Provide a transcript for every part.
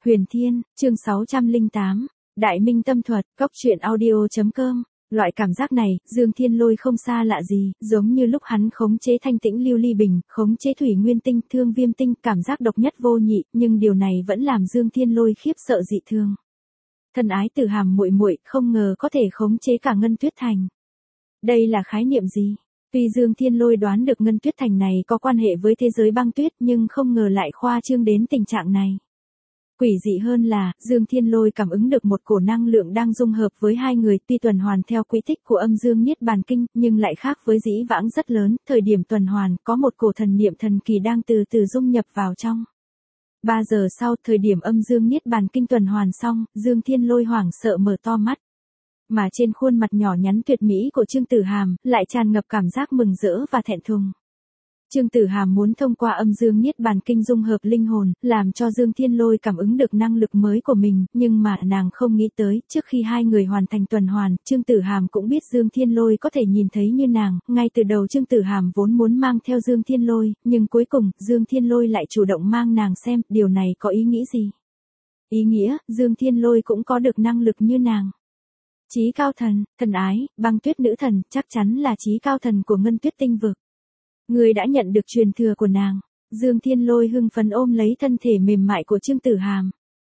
Huyền Thiên, chương 608, Đại Minh Tâm Thuật, Cốc truyện audio.com. Loại cảm giác này, Dương Thiên Lôi không xa lạ gì, giống như lúc hắn khống chế Thanh Tĩnh Lưu Ly Bình, khống chế Thủy Nguyên Tinh, Thương Viêm Tinh, cảm giác độc nhất vô nhị, nhưng điều này vẫn làm Dương Thiên Lôi khiếp sợ dị thường. Thân ái Tử Hàm muội muội, không ngờ có thể khống chế cả Ngân Tuyết Thành. Đây là khái niệm gì? Tuy Dương Thiên Lôi đoán được Ngân Tuyết Thành này có quan hệ với thế giới băng tuyết, nhưng không ngờ lại khoa trương đến tình trạng này. Quỷ dị hơn là, Dương Thiên Lôi cảm ứng được một cổ năng lượng đang dung hợp với hai người, tuy tuần hoàn theo quỹ tích của âm dương niết bàn kinh, nhưng lại khác với dĩ vãng rất lớn, thời điểm tuần hoàn, có một cổ thần niệm thần kỳ đang từ từ dung nhập vào trong. 3 giờ sau, thời điểm âm dương niết bàn kinh tuần hoàn xong, Dương Thiên Lôi hoảng sợ mở to mắt. Mà trên khuôn mặt nhỏ nhắn tuyệt mỹ của Trương Tử Hàm, lại tràn ngập cảm giác mừng rỡ và thẹn thùng. Trương Tử Hàm muốn thông qua âm dương niết bàn kinh dung hợp linh hồn, làm cho Dương Thiên Lôi cảm ứng được năng lực mới của mình, nhưng mà nàng không nghĩ tới, trước khi hai người hoàn thành tuần hoàn, Trương Tử Hàm cũng biết Dương Thiên Lôi có thể nhìn thấy như nàng, ngay từ đầu Trương Tử Hàm vốn muốn mang theo Dương Thiên Lôi, nhưng cuối cùng, Dương Thiên Lôi lại chủ động mang nàng xem, điều này có ý nghĩ gì? Ý nghĩa, Dương Thiên Lôi cũng có được năng lực như nàng. Chí cao thần, thần ái, băng tuyết nữ thần, chắc chắn là chí cao thần của Ngân Tuyết Tinh vực. Người đã nhận được truyền thừa của nàng. Dương Thiên Lôi hưng phấn ôm lấy thân thể mềm mại của Trương Tử Hàm.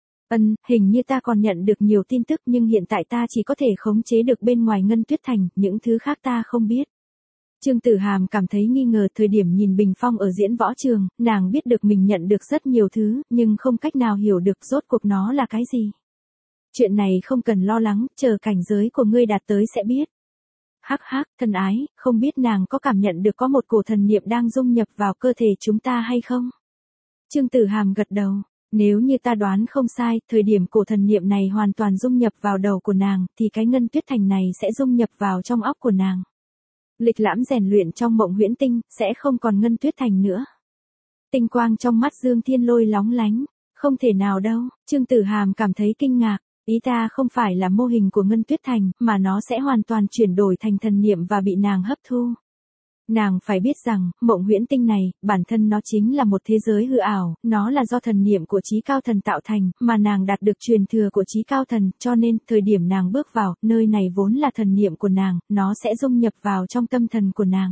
Hình như ta còn nhận được nhiều tin tức, nhưng hiện tại ta chỉ có thể khống chế được bên ngoài Ngân Tuyết Thành, những thứ khác ta không biết. Trương Tử Hàm cảm thấy nghi ngờ, thời điểm nhìn bình phong ở diễn võ trường, nàng biết được mình nhận được rất nhiều thứ, nhưng không cách nào hiểu được rốt cuộc nó là cái gì. Chuyện này không cần lo lắng, chờ cảnh giới của ngươi đạt tới sẽ biết. Hắc hắc, thân ái, không biết nàng có cảm nhận được có một cổ thần niệm đang dung nhập vào cơ thể chúng ta hay không? Trương Tử Hàm gật đầu, nếu như ta đoán không sai, thời điểm cổ thần niệm này hoàn toàn dung nhập vào đầu của nàng, thì cái Ngân Tuyết Thành này sẽ dung nhập vào trong óc của nàng. Lịch lãm rèn luyện trong Mộng Huyễn Tinh, sẽ không còn Ngân Tuyết Thành nữa. Tinh quang trong mắt Dương Thiên Lôi lóng lánh, không thể nào đâu, Trương Tử Hàm cảm thấy kinh ngạc. Ý ta không phải là mô hình của Ngân Tuyết Thành, mà nó sẽ hoàn toàn chuyển đổi thành thần niệm và bị nàng hấp thu. Nàng phải biết rằng, Mộng Huyễn Tinh này, bản thân nó chính là một thế giới hư ảo, nó là do thần niệm của chí cao thần tạo thành, mà nàng đạt được truyền thừa của chí cao thần, cho nên, thời điểm nàng bước vào, nơi này vốn là thần niệm của nàng, nó sẽ dung nhập vào trong tâm thần của nàng.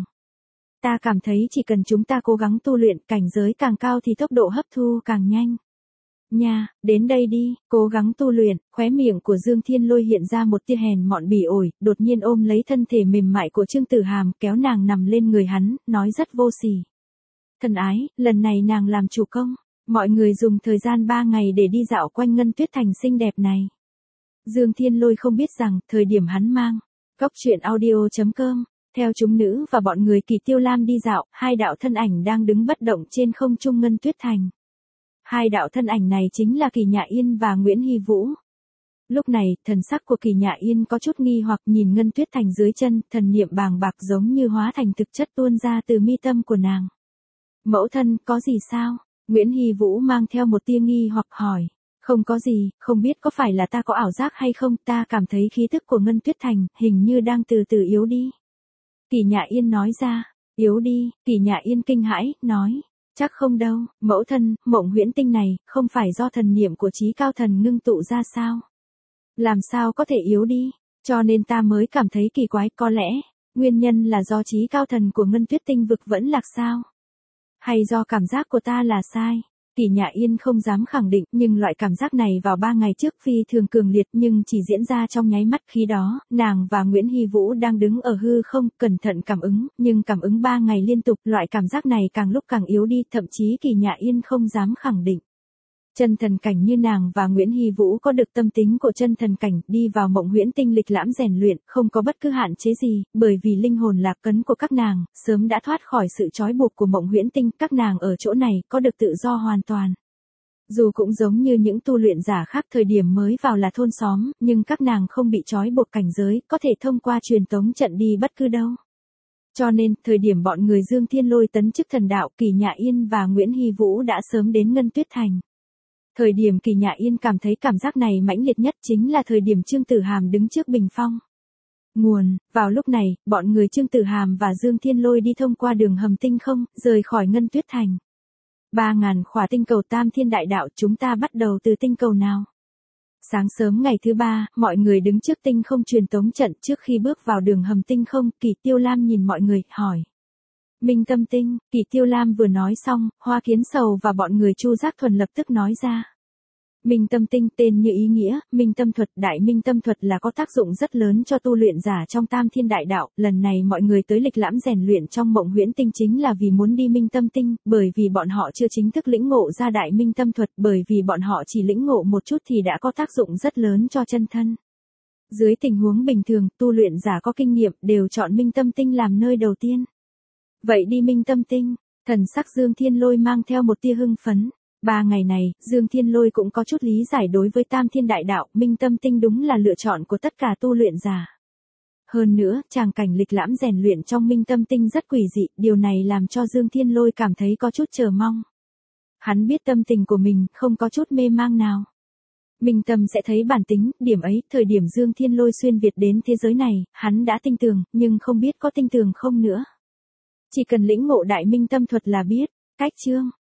Ta cảm thấy chỉ cần chúng ta cố gắng tu luyện, cảnh giới càng cao thì tốc độ hấp thu càng nhanh. Nha, đến đây đi, cố gắng tu luyện. Khóe miệng của Dương Thiên Lôi hiện ra một tia hèn mọn bỉ ổi, đột nhiên ôm lấy thân thể mềm mại của Trương Tử Hàm, kéo nàng nằm lên người hắn, nói rất vô sỉ. Thân ái, lần này nàng làm chủ công, mọi người dùng thời gian 3 ngày để đi dạo quanh Ngân Tuyết Thành xinh đẹp này. Dương Thiên Lôi không biết rằng, thời điểm hắn mang Cốc truyện audio.com, theo chúng nữ và bọn người Kỳ Tiêu Lam đi dạo, hai đạo thân ảnh đang đứng bất động trên không trung Ngân Tuyết Thành. Hai đạo thân ảnh này chính là Kỳ Nhạ Yên và Nguyễn Hy Vũ. Lúc này, thần sắc của Kỳ Nhạ Yên có chút nghi hoặc nhìn Ngân Tuyết Thành dưới chân, thần niệm bàng bạc giống như hóa thành thực chất tuôn ra từ mi tâm của nàng. Mẫu thân, có gì sao? Nguyễn Hy Vũ mang theo một tia nghi hoặc hỏi. Không có gì, không biết có phải là ta có ảo giác hay không, ta cảm thấy khí tức của Ngân Tuyết Thành, hình như đang từ từ yếu đi. Kỳ Nhạ Yên nói ra, yếu đi, Kỳ Nhạ Yên kinh hãi, nói. Chắc không đâu, mẫu thân, Mộng Huyễn Tinh này, không phải do thần niệm của chí cao thần ngưng tụ ra sao? Làm sao có thể yếu đi? Cho nên ta mới cảm thấy kỳ quái, có lẽ, nguyên nhân là do chí cao thần của Ngân Tuyết Tinh vực vẫn lạc sao? Hay do cảm giác của ta là sai? Kỳ Nhạ Yên không dám khẳng định, nhưng loại cảm giác này vào 3 ngày trước phi thường cường liệt, nhưng chỉ diễn ra trong nháy mắt. Khi đó, nàng và Nguyễn Hy Vũ đang đứng ở hư không, cẩn thận cảm ứng, nhưng cảm ứng 3 ngày liên tục, loại cảm giác này càng lúc càng yếu đi, thậm chí Kỳ Nhạ Yên không dám khẳng định. Chân thần cảnh như nàng và Nguyễn Hy Vũ có được tâm tính của chân thần cảnh, đi vào Mộng Huyễn Tinh lịch lãm rèn luyện, không có bất cứ hạn chế gì, bởi vì linh hồn lạc ấn của các nàng, sớm đã thoát khỏi sự trói buộc của Mộng Huyễn Tinh, các nàng ở chỗ này, có được tự do hoàn toàn. Dù cũng giống như những tu luyện giả khác thời điểm mới vào là thôn xóm, nhưng các nàng không bị trói buộc cảnh giới, có thể thông qua truyền tống trận đi bất cứ đâu. Cho nên, thời điểm bọn người Dương Thiên Lôi tấn chức thần đạo, Kỳ Nhạ Yên và Nguyễn Hy Vũ đã sớm đến Ngân Tuyết Thành. Thời điểm Kỳ Nhạ Yên cảm thấy cảm giác này mãnh liệt nhất chính là thời điểm Trương Tử Hàm đứng trước bình phong. Nguồn, vào lúc này, bọn người Trương Tử Hàm và Dương Thiên Lôi đi thông qua đường hầm tinh không, rời khỏi Ngân Tuyết Thành. 3.000 khỏa tinh cầu Tam Thiên Đại Đạo, chúng ta bắt đầu từ tinh cầu nào? Sáng sớm ngày thứ 3, mọi người đứng trước tinh không truyền tống trận trước khi bước vào đường hầm tinh không, Kỳ Tiêu Lam nhìn mọi người, hỏi. Minh Tâm Tinh, Kỳ Tiêu Lam vừa nói xong, Hoa Kiến Sầu và bọn người Chu Giác Thuần lập tức nói ra. Minh Tâm Tinh tên như ý nghĩa, Minh Tâm Thuật, Đại Minh Tâm Thuật là có tác dụng rất lớn cho tu luyện giả trong Tam Thiên Đại Đạo, lần này mọi người tới lịch lãm rèn luyện trong Mộng Huyễn Tinh chính là vì muốn đi Minh Tâm Tinh, bởi vì bọn họ chưa chính thức lĩnh ngộ ra Đại Minh Tâm Thuật, bởi vì bọn họ chỉ lĩnh ngộ một chút thì đã có tác dụng rất lớn cho chân thân. Dưới tình huống bình thường, tu luyện giả có kinh nghiệm đều chọn Minh Tâm Tinh làm nơi đầu tiên. Vậy đi Minh Tâm Tinh, thần sắc Dương Thiên Lôi mang theo một tia hưng phấn. 3 ngày này, Dương Thiên Lôi cũng có chút lý giải đối với Tam Thiên Đại Đạo, Minh Tâm Tinh đúng là lựa chọn của tất cả tu luyện giả. Hơn nữa, tràng cảnh lịch lãm rèn luyện trong Minh Tâm Tinh rất quỷ dị, điều này làm cho Dương Thiên Lôi cảm thấy có chút chờ mong. Hắn biết tâm tình của mình, không có chút mê mang nào. Minh Tâm sẽ thấy bản tính, điểm ấy, thời điểm Dương Thiên Lôi xuyên Việt đến thế giới này, hắn đã tinh tường, nhưng không biết có tinh tường không nữa. Chỉ cần lĩnh ngộ Đại Minh Tâm Thuật là biết. Cách chương